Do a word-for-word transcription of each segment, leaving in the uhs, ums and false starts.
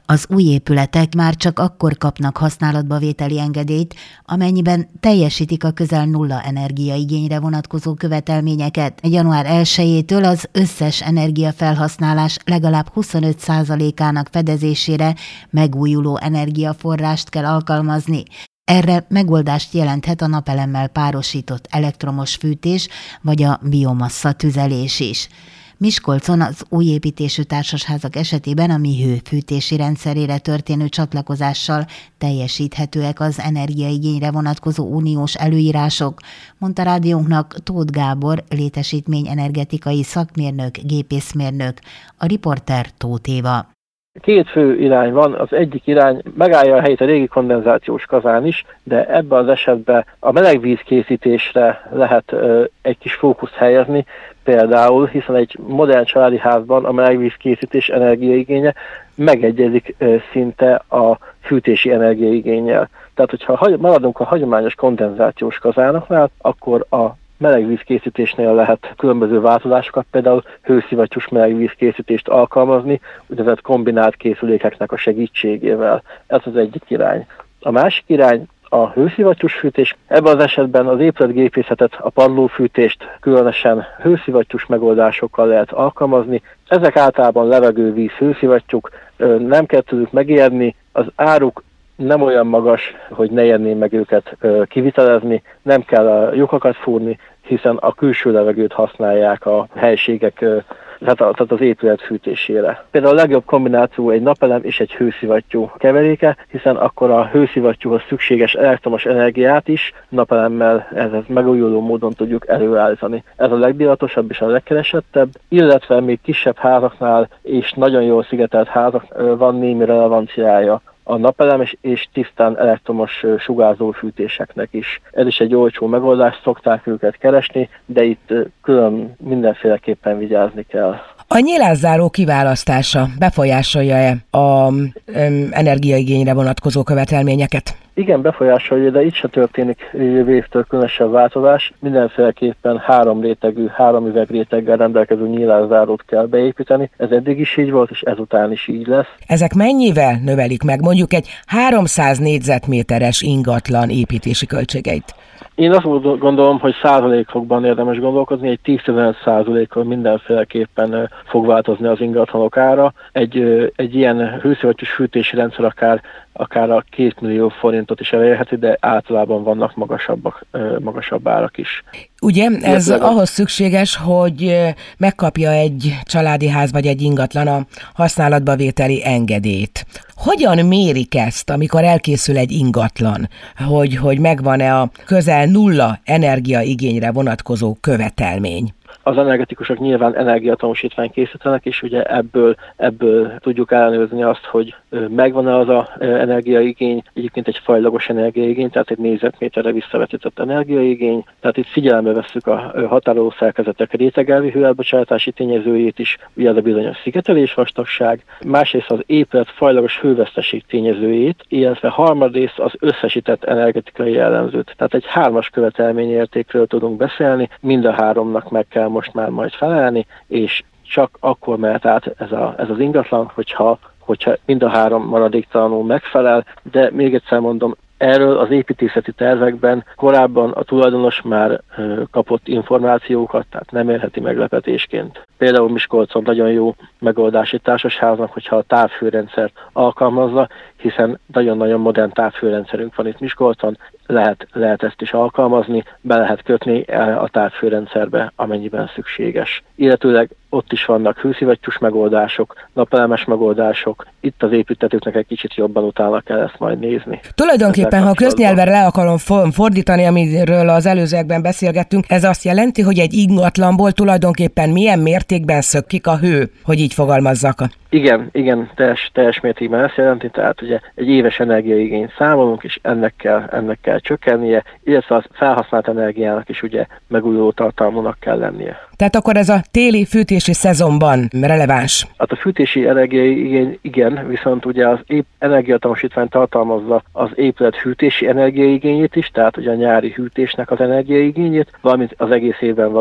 Az új épületek már csak akkor kapnak használatba vételi engedélyt, amennyiben teljesítik a közel nulla energiaigényre vonatkozó követelményeket. január elsejétől az összes energiafelhasználás legalább huszonöt százalékának fedezésére megújuló energiaforrást kell alkalmazni. Erre megoldást jelenthet a napelemmel párosított elektromos fűtés vagy a biomassa tüzelés is. Miskolcon az új építésű társasházak esetében a MIHő fűtési rendszerére történő csatlakozással teljesíthetőek az energiaigényre vonatkozó uniós előírások, mondta rádiónknak Tóth Gábor, létesítményenergetikai szakmérnök, gépészmérnök, a riporter Tóth Éva. Két fő irány van, az egyik irány megállja a helyét a régi kondenzációs kazán is, de ebben az esetben a melegvíz készítésre lehet ö, egy kis fókuszt helyezni, például, hiszen egy modern családi házban a melegvíz készítés energiaigénye megegyezik ö, szinte a fűtési energiaigénnyel. Tehát, hogyha maradunk a hagyományos kondenzációs kazánoknál, akkor a melegvízkészítésnél lehet különböző változásokat, például hőszivattyús melegvízkészítést alkalmazni, úgynevezett kombinált készülékeknek a segítségével. Ez az egyik irány. A másik irány a hőszivattyús fűtés. Ebben az esetben az épületgépészetet, a padlófűtést különösen hőszivattyús megoldásokkal lehet alkalmazni. Ezek általában levegővíz hőszivattyúk, nem kell tőlük megijedni, az áruk nem olyan magas, hogy ne érném meg őket kivitelezni, nem kell a lyukakat fúrni, hiszen a külső levegőt használják a helységek, tehát az épület fűtésére. Például a legjobb kombináció egy napelem és egy hőszivattyú keveréke, hiszen akkor a hőszivattyúhoz szükséges elektromos energiát is napelemmel ez megújuló módon tudjuk előállítani. Ez a legdivatosabb és a legkeresettebb, illetve még kisebb házaknál és nagyon jól szigetelt házak van némi relevanciája a napelem és, és tisztán elektromos sugárzó fűtéseknek is. Ez is egy olcsó megoldás, szokták őket keresni, de itt külön mindenféleképpen vigyázni kell. A nyilázzáró kiválasztása befolyásolja-e az energiaigényre vonatkozó követelményeket? Igen, befolyásolja, de itt se történik jövő évtől különösebb változás. Mindenféleképpen három rétegű, három üvegréteggel rendelkező nyílászárót kell beépíteni. Ez eddig is így volt, és ezután is így lesz. Ezek mennyivel növelik meg mondjuk egy háromszáz négyzetméteres ingatlan építési költségeit? Én azt gondolom, hogy százalékokban érdemes gondolkozni, egy tíz-tizenöt százalékkal mindenféleképpen fog változni az ingatlanok ára. Egy, egy ilyen hőszivattyús fűtési rendszer akár, akár a két millió forintot is elérheti, de általában vannak magasabbak, magasabb árak is. Ugye ez Illetve ahhoz szükséges, hogy megkapja egy családi ház vagy egy ingatlan a használatba vételi engedélyt. Hogyan mérik ezt, amikor elkészül egy ingatlan, hogy, hogy megvan-e a közel nulla energiaigényre vonatkozó követelmény? Az energetikusok nyilván energiatanúsítványt készítenek, és ugye ebből, ebből tudjuk ellenőrizni azt, hogy megvan-e az az energiaigény, egyébként egy fajlagos energiaigény, tehát egy négyzetméterre visszavetített energiaigény, tehát itt figyelembe vesszük a határoló szerkezetek rétegelvi hőelbocsátási tényezőjét is, ugye ez a bizonyos szigetelés vastagság, másrészt az épület fajlagos hőveszteség tényezőjét, illetve harmadrészt az összesített energetikai jellemzőt. Tehát egy hármas követelményértékről tudunk beszélni, mind a háromnak meg kell most már majd felelni, és csak akkor mehet át ez, a, ez az ingatlan, hogyha, hogyha mind a három maradéktalanul megfelel, de még egyszer mondom, erről az építészeti tervekben korábban a tulajdonos már ö, kapott információkat, tehát nem érheti meglepetésként. Például Miskolcon nagyon jó megoldási társasháznak, hogyha a távfőrendszert alkalmazza, hiszen nagyon-nagyon modern távfőrendszerünk van itt Miskolcon, lehet, lehet ezt is alkalmazni, be lehet kötni a távfőrendszerbe, amennyiben szükséges. Illetőleg ott is vannak hőszivattyús megoldások, napelemes megoldások, itt az építtetőknek egy kicsit jobban utána kell ezt majd nézni. Tulajdonképpen, ha köznyelven le akarom fordítani, amiről az előzőekben beszélgettünk, ez azt jelenti, hogy egy ingatlanból tulajdonképpen milyen mértékben szökkik a hő, hogy így fogalmazzak. Igen, igen, teljes, teljes mértékben ezt jelenti, tehát ugye egy éves energiaigényt számolunk, és ennek kell, ennek kell csökkennie, illetve az felhasznált energiának is ugye megújuló tartalmúnak kell lennie. Tehát akkor ez a téli fűtési szezonban releváns? Hát a fűtési energiaigény igen, viszont ugye az ép- energiatanúsítvány tartalmazza az épület hűtési energiaigényét is, tehát ugye a nyári hűtésnek az energiaigényét, valamint az egész évben való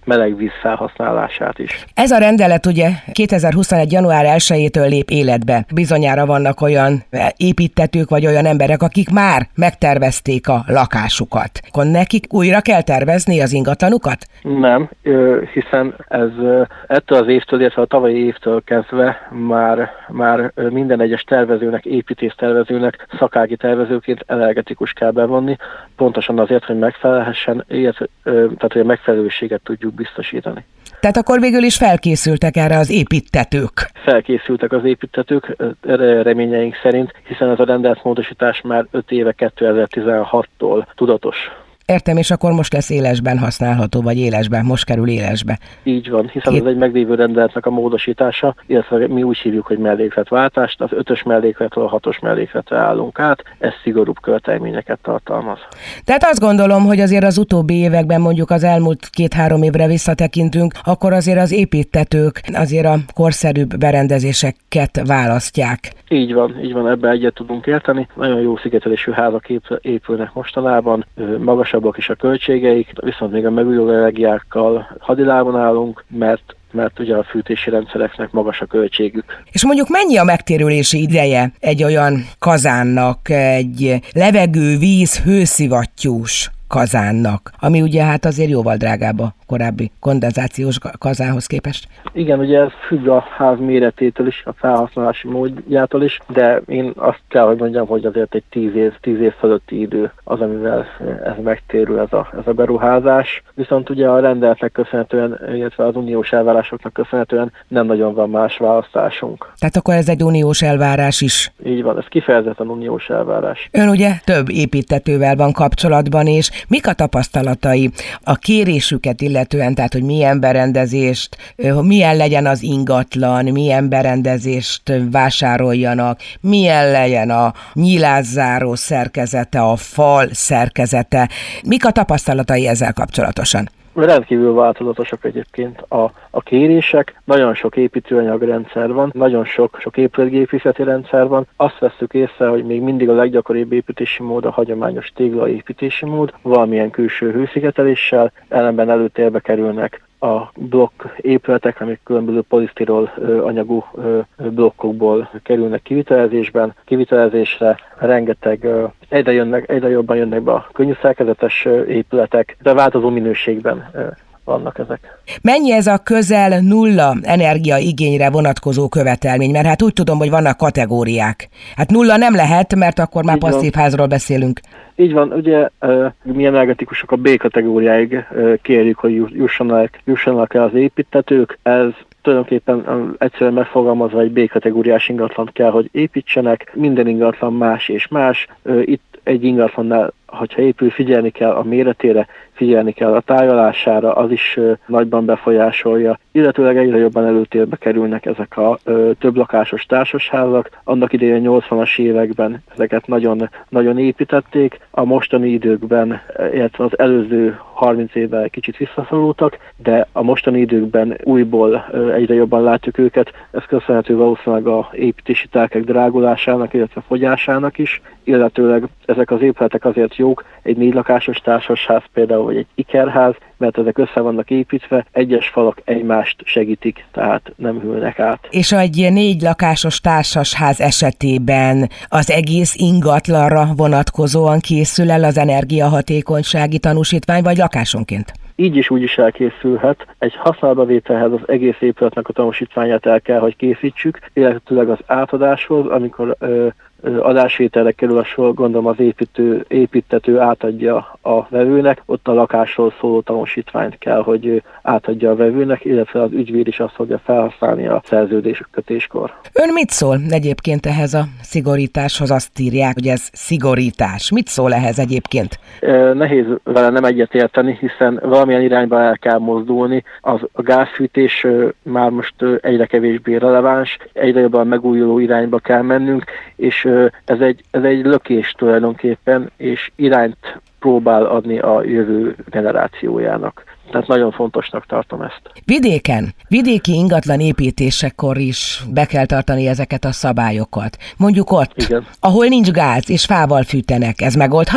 melegvíz felhasználását is. Ez a rendelet ugye kétezer-huszonegy. január elsejétől lép életbe. Bizonyára vannak olyan építtetők vagy olyan emberek, akik már megtervezték a lakásukat. Akkor nekik újra kell tervezni az ingatlanukat? Nem, hiszen ez ettől az évtől, illetve a tavalyi évtől kezdve már, már minden egyes tervezőnek, építésztervezőnek, szakági tervezőként energetikus kell bevonni, pontosan azért, hogy megfelelhessen, illetve, tehát hogy a megfelelőséget tudjuk biztosítani. Tehát akkor végül is felkészültek erre az építtetők? Felkészültek az építtetők reményeink szerint, hiszen ez a rendeletmódosítás már öt éve kétezer-tizenhattól tudatos. Értem, és akkor most lesz élesben használható, vagy élesben, most kerül élesbe. Így van, hiszen Két... ez egy meglévő rendeletnek a módosítása, illetve mi úgy hívjuk, hogy mellékletváltást, az ötös mellékletről a hatos mellékletre állunk át, ez szigorúbb követelményeket tartalmaz. Tehát azt gondolom, hogy azért az utóbbi években, mondjuk az elmúlt két-három évre visszatekintünk, akkor azért az építtetők azért a korszerűbb berendezéseket választják. Így van, így van, ebbe egyet tudunk érteni. Nagyon jó szigetelésű házak épülnek mostanában, magasabbak is a költségeik, viszont még a megújuló energiákkal hadilában állunk, mert mert ugye a fűtési rendszereknek magas a költségük. És mondjuk mennyi a megtérülési ideje egy olyan kazánnak, egy levegő, víz, hőszivattyús kazánnak, ami ugye hát azért jóval drágább a korábbi kondenzációs kazánhoz képest? Igen, ugye ez függ a ház méretétől is, a felhasználási módjától is, de én azt kell, hogy mondjam, hogy azért egy tíz év, tíz év fölötti idő az, amivel ez megtérül ez a, ez a beruházás. Viszont ugye a rendeletnek köszönhetően, illetve az uniós elvárásoknak köszönhetően nem nagyon van más választásunk. Tehát akkor ez egy uniós elvárás is? Így van, ez kifejezetten uniós elvárás. Ön ugye több építtetővel van kapcsolatban, és mik a tapasztalatai a kérésüket illetően, tehát hogy milyen berendezést, milyen legyen az ingatlan, milyen berendezést vásároljanak, milyen legyen a nyilászáró szerkezete, a fal szerkezete. Mik a tapasztalatai ezzel kapcsolatosan? Rendkívül változatosak egyébként a, a kérések, nagyon sok építőanyagrendszer van, nagyon sok, sok épületgépészeti rendszer van. Azt vesszük észre, hogy még mindig a leggyakoribb építési mód a hagyományos téglaépítési mód, valamilyen külső hőszigeteléssel, ellenben előtérbe kerülnek a blokk épületek, amik különböző polisztirol anyagú blokkokból kerülnek kivitelezésben, kivitelezésre, rengeteg egyre, jönnek, egyre jobban jönnek be a könnyű szerkezetes épületek, de változó minőségben vannak ezek. Mennyi ez a közel nulla energiaigényre vonatkozó követelmény? Mert hát úgy tudom, hogy vannak kategóriák. Hát nulla nem lehet, mert akkor már passzív házról beszélünk. Így van, ugye mi energetikusok a B kategóriáig kérjük, hogy jussanak, jussanak el az építtetők. Ez tulajdonképpen egyszerűen megfogalmazva egy B kategóriás ingatlant kell, hogy építsenek. Minden ingatlan más és más. Itt egy ingatlannál, hogyha épül, figyelni kell a méretére, figyelni kell a tájolására, az is ö, nagyban befolyásolja, illetőleg egyre jobban előtérbe kerülnek ezek a ö, több lakásos társasházak. Annak idején nyolcvanas években ezeket nagyon, nagyon építették, a mostani időkben, illetve az előző harminc évben kicsit visszaszorultak, de a mostani időkben újból ö, egyre jobban látjuk őket. Ez köszönhető valószínűleg a építési tárgyak drágulásának, illetve fogyásának is, illetőleg ezek az épületek azért jók, egy négy lakásos társasház például, vagy egy ikerház, mert ezek össze vannak építve, egyes falak egymást segítik, tehát nem hűlnek át. És egy négy lakásos társasház esetében az egész ingatlanra vonatkozóan készül el az energiahatékonysági tanúsítvány, vagy lakásonként? Így is úgy is elkészülhet. Egy használatbavételhez az egész épületnek a tanúsítványát el kell, hogy készítsük, illetőleg az átadáshoz, amikor ö, adásvételre kerül a sor, gondolom az építő, építtető átadja a vevőnek, ott a lakásról szóló tanúsítványt kell, hogy átadja a vevőnek, illetve az ügyvéd is azt fogja felhasználni a szerződés kötéskor. Ön mit szól egyébként ehhez a szigorításhoz? Azt írják, hogy ez szigorítás. Mit szól ehhez egyébként? Nehéz vele nem egyetérteni, hiszen valamilyen irányba el kell mozdulni. Az, a gázfűtés már most egyre kevésbé releváns, egyre jobban megújuló irányba kell mennünk, és ez egy, ez egy lökés tulajdonképpen, és irányt próbál adni a jövő generációjának. Tehát nagyon fontosnak tartom ezt. Vidéken, vidéki ingatlan építésekor is be kell tartani ezeket a szabályokat. Mondjuk ott, igen, ahol nincs gáz és fával fűtenek, ez megoldható?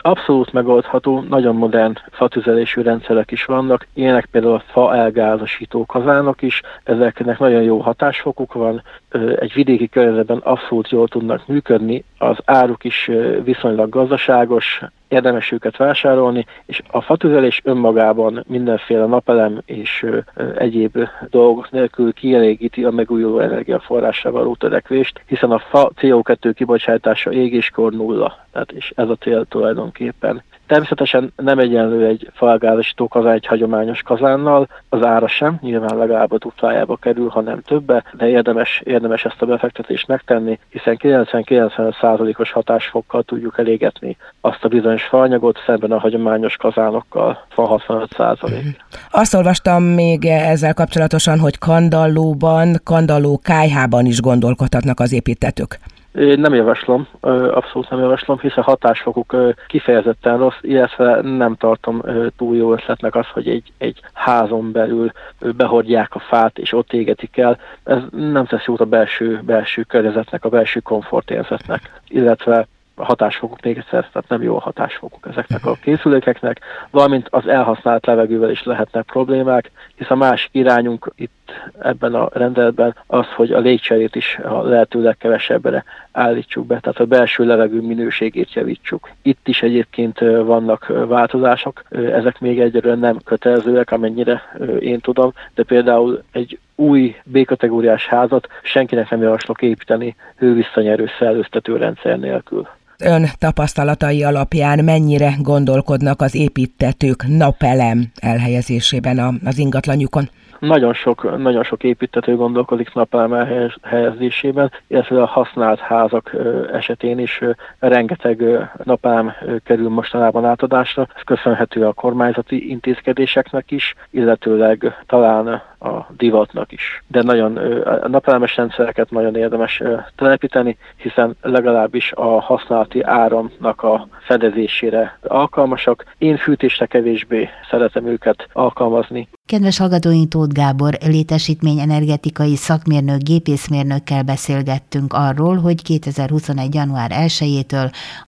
Abszolút megoldható, nagyon modern fatüzelésű rendszerek is vannak, ilyenek például a fa elgázosító kazánok is, ezeknek nagyon jó hatásfokuk van, egy vidéki környezetben abszolút jól tudnak működni, az áruk is viszonylag gazdaságos, érdemes őket vásárolni, és a fatüzelés önmagában mindenféle napelem és egyéb dolgok nélkül kielégíti a megújuló energiaforrásra való törekvést, hiszen a fa cé o kettő kibocsátása égéskor nulla, tehát és ez a cél tulajdonképpen. Természetesen nem egyenlő egy faelgázosító kazán egy hagyományos kazánnal, az ára sem, nyilván legalább a duplájába kerül, ha nem többe, de érdemes, érdemes ezt a befektetést megtenni, hiszen kilencven-kilencvenöt százalékos hatásfokkal tudjuk elégetni azt a bizonyos faanyagot szemben a hagyományos kazánokkal, fa hatvanöt százalék. Azt olvastam még ezzel kapcsolatosan, hogy Kandallóban, Kandalló kályhában is gondolkodhatnak az építtetők. Én nem javaslom, abszolút nem javaslom, hiszen hatásfokuk kifejezetten rossz, illetve nem tartom túl jó ötletnek az, hogy egy, egy házon belül behordják a fát és ott égetik el. Ez nem tesz jót a belső, belső környezetnek, a belső komfortérzetnek, illetve a hatásfokuk még egyszer, tehát nem jó a hatásfokuk ezeknek a készülékeknek, valamint az elhasznált levegővel is lehetnek problémák, hisz a másik irányunk itt ebben a rendeletben az, hogy a légcserét is a lehető legkevesebbre állítsuk be, tehát a belső levegő minőségét javítsuk. Itt is egyébként vannak változások, ezek még egyelőre nem kötelezőek, amennyire én tudom, de például egy új B-kategóriás házat senkinek nem javaslok építeni hővisszanyerő szellőztető rendszer nélkül. Ön tapasztalatai alapján mennyire gondolkodnak az építtetők napelem elhelyezésében az ingatlanjukon? Nagyon sok, nagyon sok építtető gondolkodik napelem elhelyezésében, illetve a használt házak esetén is rengeteg napelem kerül mostanában átadásra. Ez köszönhető a kormányzati intézkedéseknek is, illetőleg talán a divatnak is. De nagyon a napelemes rendszereket nagyon érdemes telepíteni, hiszen legalábbis a használati áramnak a fedezésére alkalmasak. Én fűtésre kevésbé szeretem őket alkalmazni. Kedves hallgatóink, Tóth Gábor létesítményenergetikai szakmérnök, gépészmérnökkel beszélgettünk arról, hogy kétezer-huszonegy. január elsejétől